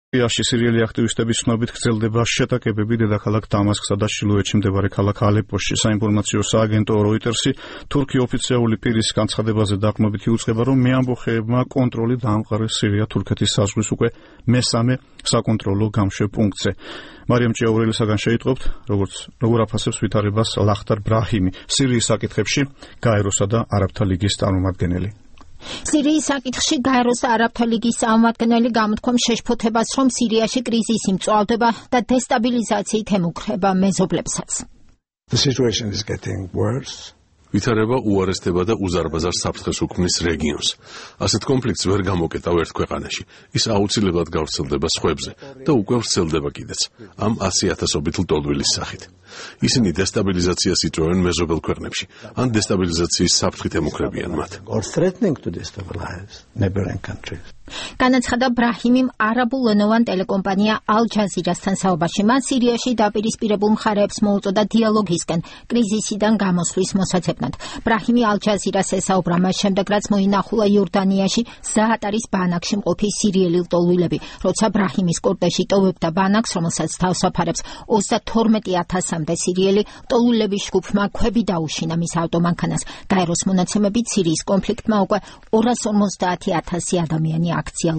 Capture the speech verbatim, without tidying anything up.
სირიაში სირიელი აქტივისტების ცნობით გრძელდება შეტაკებები დედაქალაქ დამასკსა და ჩრდილოეთში მდებარე ქალაქ ალეპოში. საინფორმაციო სააგენტო როიტერსი თურქი ოფიციალური პირის განცხადებაზე დაყრდნობით იუწყება, რომ მეამბოხეებმა კონტროლი დაამყარეს სირია-თურქეთის საზღვრის უკვე მესამე საკონტროლო გამშვებ პუნქტზე. მარიამ ჭიაურელისაგან შეიტყობთ, როგორც როგორ აფასებს ვითარებას ლახტარ ბრაჰიმი, სირიის საკითხებში გაეროსა და არაბთა ლიგის წარმომადგენელი. სირიის საკითხში გაეროს და არაბთა ლიგის წარმომადგენელი გამოთქვამს შეშფოთებას, რომ სირიაში კრიზისი მწვავდება და დესტაბილიზაციით ემუქრება მეზობლებსაც. The situation is getting worse. ვითარება უარესდება და უზარმაზარ საფრთხეს უქმნის რეგიონს. ასეთ კონფლიქტს ვერ გამოკეტავ ერთ ქვეყანაში. ის აუცილებლად გავრცელდება სხვებზე და უკვე ვრცელდება კიდეც, ამ ასი ათასობით ლტოლვილის სახით. ისინი დესტაბილიზაციას იწვევენ მეზობელ ქვეყნებში, ან დესტაბილიზაციის საფრთხით ემუქრებიან მათ. Or threatening to destabilize neighboring countries. განაცხადა ბრაჰიმიმ არაბულენოვან ტელეკომპანია ალ-ჯაზირასთან საუბარში. მან სირიაში დაპირისპირებულ მხარეებს მოუწოდა დიალოგისკენ კრიზისიდან გამოსვლის მოსაძებნად. ბრაჰიმი ალ-ჯაზირას ესაუბრა მას შემდეგ, რაც მოინახულა იორდანიაში ზაატარის ბანაკში მყოფი სირიელი ლტოლვილები, როცა ბრაჰიმის კორტეჟი ტოვებდა ბანაკს, რომელსაც თავს აფარებს ოცდათორმეტი ათასამდე სირიელი, ლტოლვილების ჯგუფმა ქვები დაუშინა მის ავტომანქანას. გაეროს მონაცემებით სირიის კონფლიქტმა უკვე ორას ორმოცდაათი ათასი ადამიანი აქცია